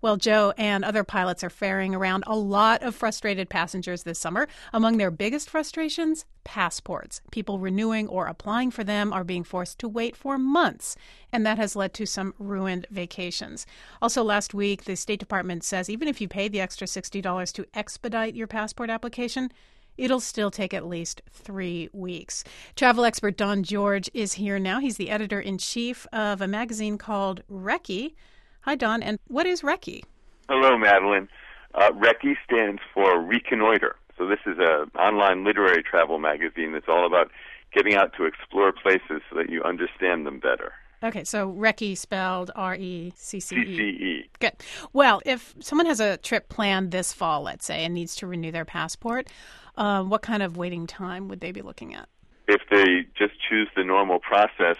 Well, Joe and other pilots are ferrying around a lot of frustrated passengers this summer. Among their biggest frustrations, passports. People renewing or applying for them are being forced to wait for months, and that has led to some ruined vacations. Also, last week, the State Department says even if you pay the extra $60 to expedite your passport application, it'll still take at least 3 weeks. Travel expert Don George is here now. He's the editor-in-chief of a magazine called Recce. Hi, Don. And what is Recce? Hello, Madeline. Recce stands for Reconnoiter. So this is an online literary travel magazine that's all about getting out to explore places so that you understand them better. Okay, so Recce spelled R-E-C-C-E. C-C-E. Good. Well, if someone has a trip planned this fall, let's say, and needs to renew their passport, what kind of waiting time would they be looking at? If they just choose the normal process,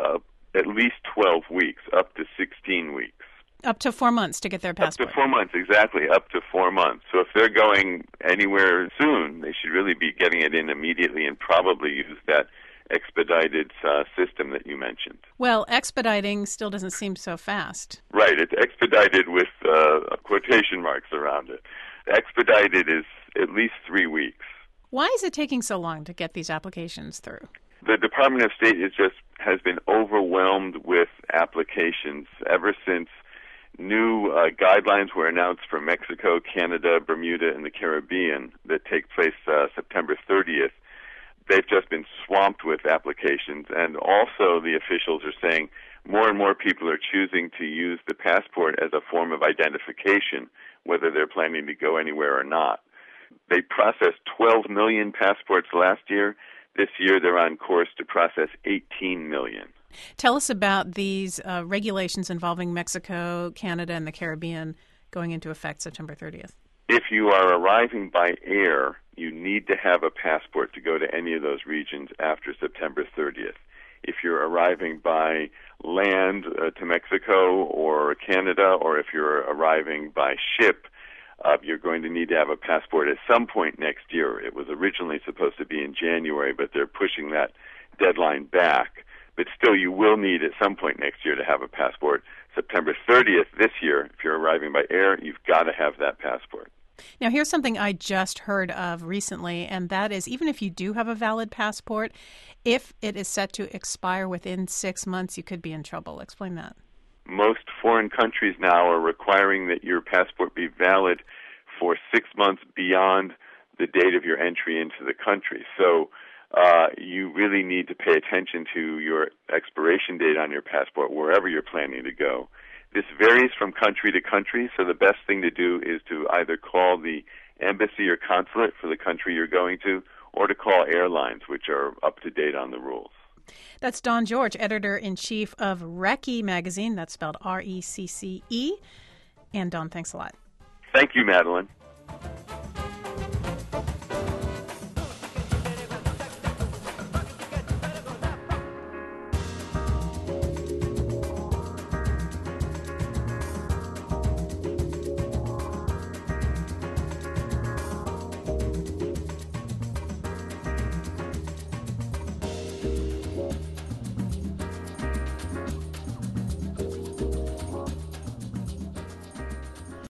at least 12 weeks, up to 16 weeks. Up to 4 months to get their passport. Up to 4 months, exactly, up to 4 months. So if they're going anywhere soon, they should really be getting it in immediately and probably use that expedited system that you mentioned. Well, expediting still doesn't seem so fast. Right, it's expedited with quotation marks around it. Expedited is at least 3 weeks. Why is it taking so long to get these applications through? The Department of State has been overwhelmed with applications ever since new guidelines were announced for Mexico, Canada, Bermuda, and the Caribbean that take place September 30th. They've just been swamped with applications, and also the officials are saying more and more people are choosing to use the passport as a form of identification, whether they're planning to go anywhere or not. They processed 12 million passports last year. This year they're on course to process 18 million. Tell us about these regulations involving Mexico, Canada, and the Caribbean going into effect September 30th. If you are arriving by air, you need to have a passport to go to any of those regions after September 30th. If you're arriving by land to Mexico or Canada, or if you're arriving by ship, you're going to need to have a passport at some point next year. It was originally supposed to be in January, but they're pushing that deadline back. But still, you will need at some point next year to have a passport. September 30th this year, if you're arriving by air, you've got to have that passport. Now, here's something I just heard of recently, and that is even if you do have a valid passport, if it is set to expire within 6 months, you could be in trouble. Explain that. Most foreign countries now are requiring that your passport be valid for 6 months beyond the date of your entry into the country. So you really need to pay attention to your expiration date on your passport wherever you're planning to go. This varies from country to country, so the best thing to do is to either call the embassy or consulate for the country you're going to, or to call airlines, which are up to date on the rules. That's Don George, editor-in-chief of Recce magazine. That's spelled R-E-C-C-E. And Don, thanks a lot. Thank you, Madeline.